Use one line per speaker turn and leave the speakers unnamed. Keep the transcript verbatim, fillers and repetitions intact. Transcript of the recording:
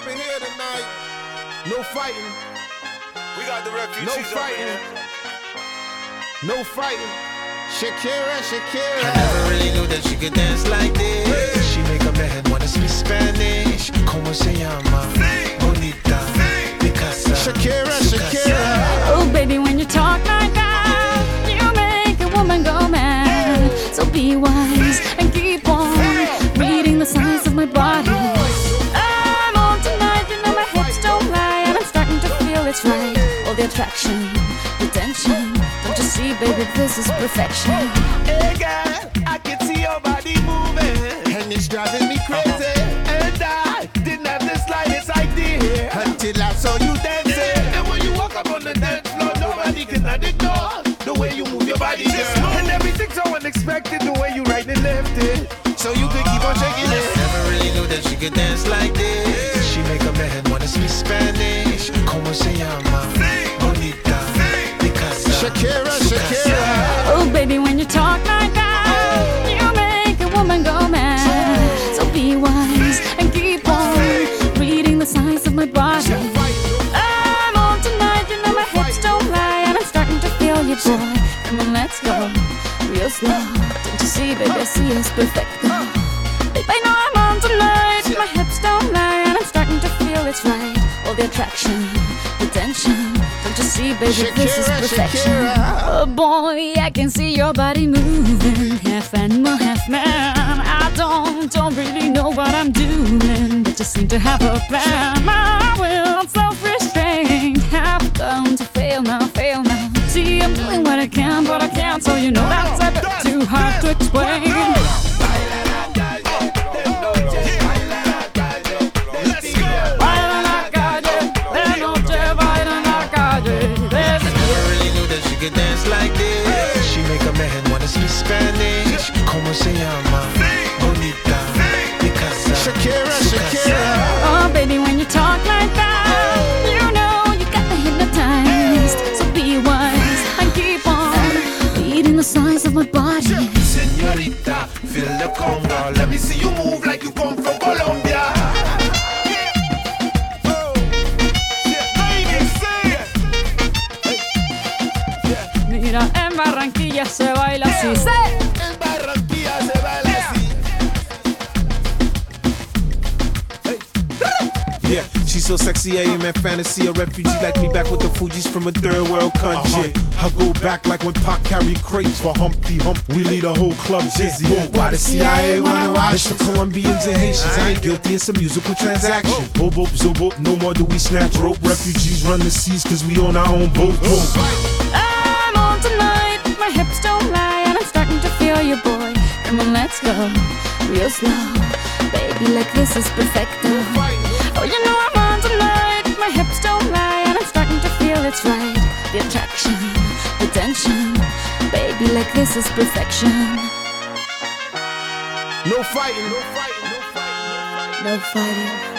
up in here tonight. No fighting.
We got the refugees.
No fighting. No fighting. Shakira, Shakira.
I never really knew that she could dance like this.
Hey.
She make a man wanna speak Spanish. Como se llama?
Sí.
Bonita.
Sí.
Picasa.
Shakira, Shakira.
Oh, baby, when you talk like that, you make a woman go mad. So be wise and keep on reading the signs of my body. I'm on tonight, you know my hips don't lie, and I'm starting to feel it's right. All the attraction, the tension. Don't you see, baby, this is perfection.
Hey girl, I can see your body moving,
And it's driving me crazy.
and I didn't have the slightest idea
Until I saw you dancing.
And when you walk up on the dance floor, nobody can ignore the way you move your body, girl. And everything's so unexpected, the way you right and left it.
So you could keep on shaking it.
Never really knew that she could dance like this. She make a man wanna speak Spanish. Como se llama? Bonita. Picasa.
Shakira, Shakira.
Oh, baby, when you talk like that, you make a woman go mad. So be wise and keep on reading the signs of my body. I'm on tonight, you know my hips don't lie, and I'm starting to feel you, boy. Come on, let's go, real slow. Don't you see, baby, I see it's perfect. Babe, I know I'm on tonight, my hips don't lie, and I'm starting to feel it's right. All the attraction, the tension. Don't you see, baby, this is
Shakira,
perfection.
Shakira.
Oh boy, I can see your body moving, half animal, half man. I don't, don't really know what I'm doing, but just seem to have a plan. My will, self-restraint, have come to fail now, fail now. See, I'm doing what I can, but I can't, so you know that's a bit too hard to explain.
Let's go.
Baila en la calle, de noche baila en la calle.
Never really knew that she could dance like this. She make a man wanna speak Spanish. Como se llama? Bonita. Picasa.
Shakira, Shakira.
Oh, baby, when you talk like that, you know you got me hypnotized. So be wise and keep on reading the signs of my body.
Señorita, feel the conga. Let me see you move like you come from Colombia.
Mira, en Barranquilla se baila así. ¡Sí!
En Barranquilla se baila así.
Yeah, she's so sexy, I am in fantasy. A refugee like me back with the Fugees from a third world country. I go back like when Pac carried crates for Humpty Hump. We lead a whole club dizzy. Why the C I A wanna watch? It's the Colombians and Haitians. I ain't guilty, it's a musical transaction. Bobo, zobo, no more do we snatch rope. Refugees run the seas cause we own our own boat.
I'm on tonight, my hips don't lie, and I'm starting to feel you, boy. Come on, let's go, real slow. Baby, like this is perfecto. Oh, you know I'm on tonight, my hips don't lie, and I'm starting to feel it's right. The attraction, the tension. Baby, like this is perfection.
No fighting. No fighting. No fighting.
No fighting.